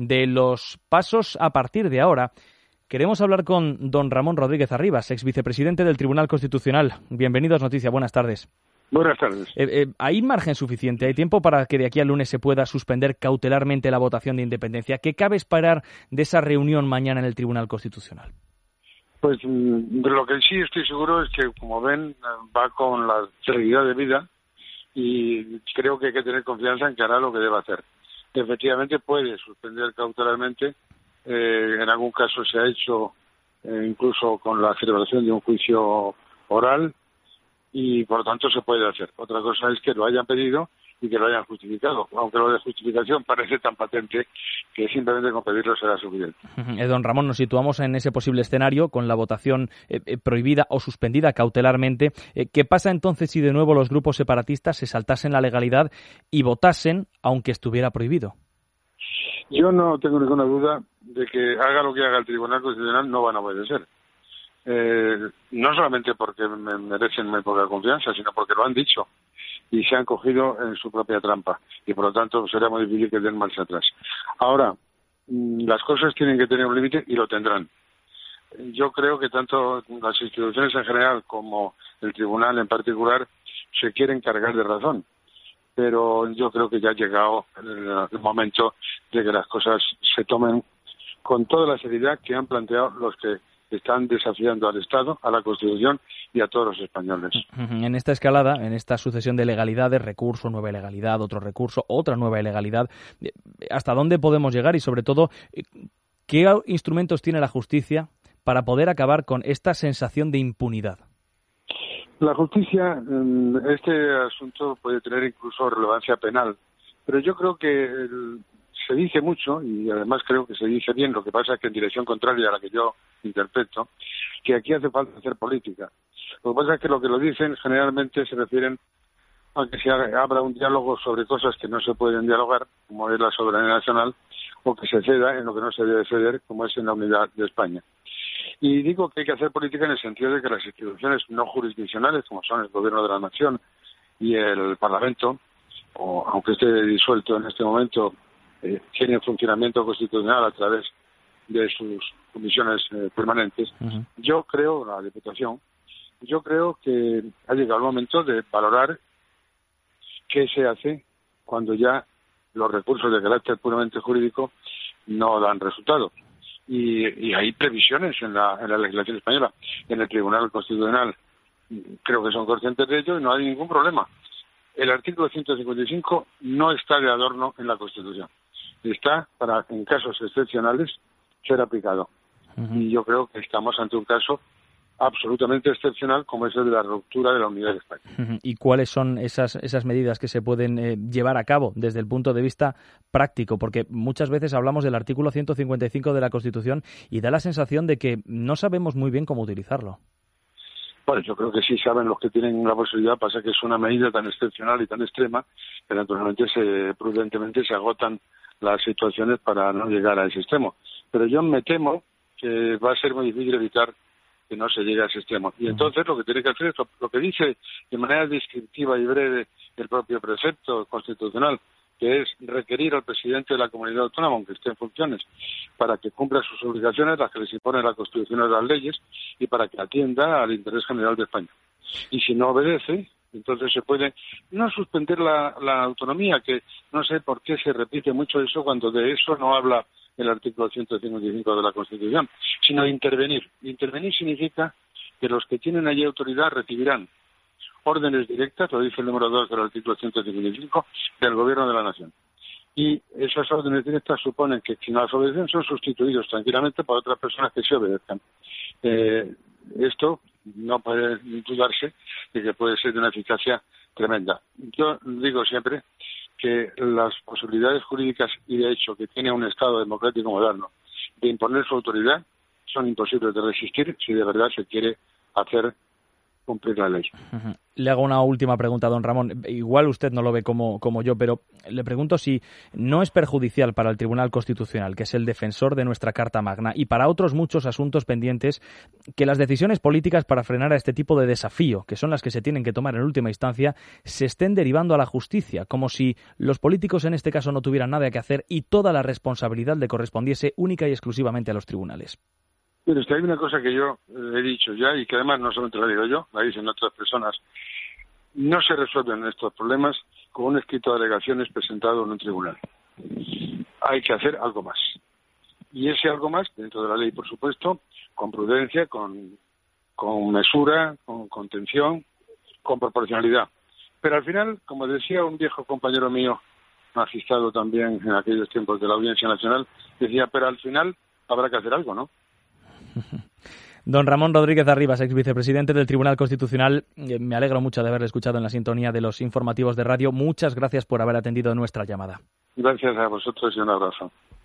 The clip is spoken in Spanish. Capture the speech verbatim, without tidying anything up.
de los pasos a partir de ahora. Queremos hablar con don Ramón Rodríguez Arribas, ex vicepresidente del Tribunal Constitucional. Bienvenido a Noticias, buenas tardes. Buenas tardes. Eh, eh, ¿Hay margen suficiente? ¿Hay tiempo para que de aquí al lunes se pueda suspender cautelarmente la votación de independencia? ¿Qué cabe esperar de esa reunión mañana en el Tribunal Constitucional? Pues de lo que sí estoy seguro es que, como ven, va con la celeridad de vida y creo que hay que tener confianza en que hará lo que debe hacer. Efectivamente puede suspender cautelarmente. Eh, en algún caso se ha hecho eh, incluso con la celebración de un juicio oral y por lo tanto se puede hacer. Otra cosa es que lo hayan pedido y que lo hayan justificado, aunque lo de justificación parece tan patente que simplemente con pedirlo será suficiente. Eh, don Ramón, nos situamos en ese posible escenario con la votación eh, eh, prohibida o suspendida cautelarmente. Eh, ¿Qué pasa entonces si de nuevo los grupos separatistas se saltasen la legalidad y votasen aunque estuviera prohibido? Yo no tengo ninguna duda de que haga lo que haga el Tribunal Constitucional no van a obedecer. Eh, no solamente porque me merecen muy poca confianza, sino porque lo han dicho y se han cogido en su propia trampa y por lo tanto será muy difícil que den marcha atrás. Ahora, las cosas tienen que tener un límite y lo tendrán. Yo creo que tanto las instituciones en general como el Tribunal en particular se quieren cargar de razón, pero yo creo que ya ha llegado el momento de que las cosas se tomen con toda la seriedad que han planteado los que están desafiando al Estado, a la Constitución y a todos los españoles. En esta escalada, en esta sucesión de ilegalidades, recurso, nueva ilegalidad, otro recurso, otra nueva ilegalidad, ¿hasta dónde podemos llegar? Y sobre todo, ¿qué instrumentos tiene la justicia para poder acabar con esta sensación de impunidad? La justicia, este asunto puede tener incluso relevancia penal, pero yo creo que el, se dice mucho, y además creo que se dice bien, lo que pasa es que en dirección contraria a la que yo interpreto, que aquí hace falta hacer política. Lo que pasa es que lo que lo dicen generalmente se refieren a que se abra un diálogo sobre cosas que no se pueden dialogar, como es la soberanía nacional, o que se ceda en lo que no se debe ceder, como es en la unidad de España. Y digo que hay que hacer política en el sentido de que las instituciones no jurisdiccionales, como son el Gobierno de la Nación y el Parlamento, o aunque esté disuelto en este momento, eh, tienen funcionamiento constitucional a través de sus comisiones eh, permanentes. Uh-huh. Yo creo, la Diputación, yo creo que ha llegado el momento de valorar qué se hace cuando ya los recursos de carácter puramente jurídico no dan resultado. Y, y hay previsiones en la, en la legislación española, en el Tribunal Constitucional. Creo que son conscientes de ello y no hay ningún problema. El artículo ciento cincuenta y cinco no está de adorno en la Constitución. Está para, en casos excepcionales, ser aplicado. Uh-huh. Y yo creo que estamos ante un caso absolutamente excepcional como es el de la ruptura de la unidad de España. Uh-huh. ¿Y cuáles son esas esas medidas que se pueden eh, llevar a cabo desde el punto de vista práctico? Porque muchas veces hablamos del artículo ciento cincuenta y cinco de la Constitución y da la sensación de que no sabemos muy bien cómo utilizarlo. Bueno, yo creo que sí saben los que tienen la posibilidad, pasa que es una medida tan excepcional y tan extrema que naturalmente se, prudentemente se agotan las situaciones para no llegar a ese extremo. Pero yo me temo que va a ser muy difícil evitar que no se llegue a ese extremo. Y entonces lo que tiene que hacer es lo, lo que dice de manera descriptiva y breve el propio precepto constitucional, que es requerir al presidente de la comunidad autónoma, aunque esté en funciones, para que cumpla sus obligaciones, las que les impone la Constitución y las leyes, y para que atienda al interés general de España. Y si no obedece, entonces se puede no suspender la, la autonomía, que no sé por qué se repite mucho eso cuando de eso no habla el artículo ciento cincuenta y cinco de la Constitución, sino intervenir. Intervenir significa que los que tienen allí autoridad recibirán órdenes directas, lo dice el número dos del artículo ciento cincuenta y cinco, del Gobierno de la Nación. Y esas órdenes directas suponen que si no las obedecen son sustituidos tranquilamente por otras personas que sí obedezcan. Eh, esto no puede dudarse de que puede ser de una eficacia tremenda. Yo digo siempre que las posibilidades jurídicas y de hecho que tiene un Estado democrático moderno de imponer su autoridad son imposibles de resistir si de verdad se quiere hacer cumplir la ley. Uh-huh. Le hago una última pregunta, don Ramón. Igual usted no lo ve como, como yo, pero le pregunto si no es perjudicial para el Tribunal Constitucional, que es el defensor de nuestra Carta Magna, y para otros muchos asuntos pendientes, que las decisiones políticas para frenar a este tipo de desafío, que son las que se tienen que tomar en última instancia, se estén derivando a la justicia, como si los políticos en este caso no tuvieran nada que hacer y toda la responsabilidad le correspondiese única y exclusivamente a los tribunales. Pero es que hay una cosa que yo he dicho ya y que además no solamente la digo yo, la dicen otras personas. No se resuelven estos problemas con un escrito de alegaciones presentado en un tribunal. Hay que hacer algo más. Y ese algo más, dentro de la ley, por supuesto, con prudencia, con, con mesura, con contención, con proporcionalidad. Pero al final, como decía un viejo compañero mío, magistrado también en aquellos tiempos de la Audiencia Nacional, decía, pero al final habrá que hacer algo, ¿no? Don Ramón Rodríguez Arribas, ex vicepresidente del Tribunal Constitucional, me alegro mucho de haberle escuchado en la sintonía de los informativos de radio. Muchas gracias por haber atendido nuestra llamada. Gracias a vosotros y un abrazo.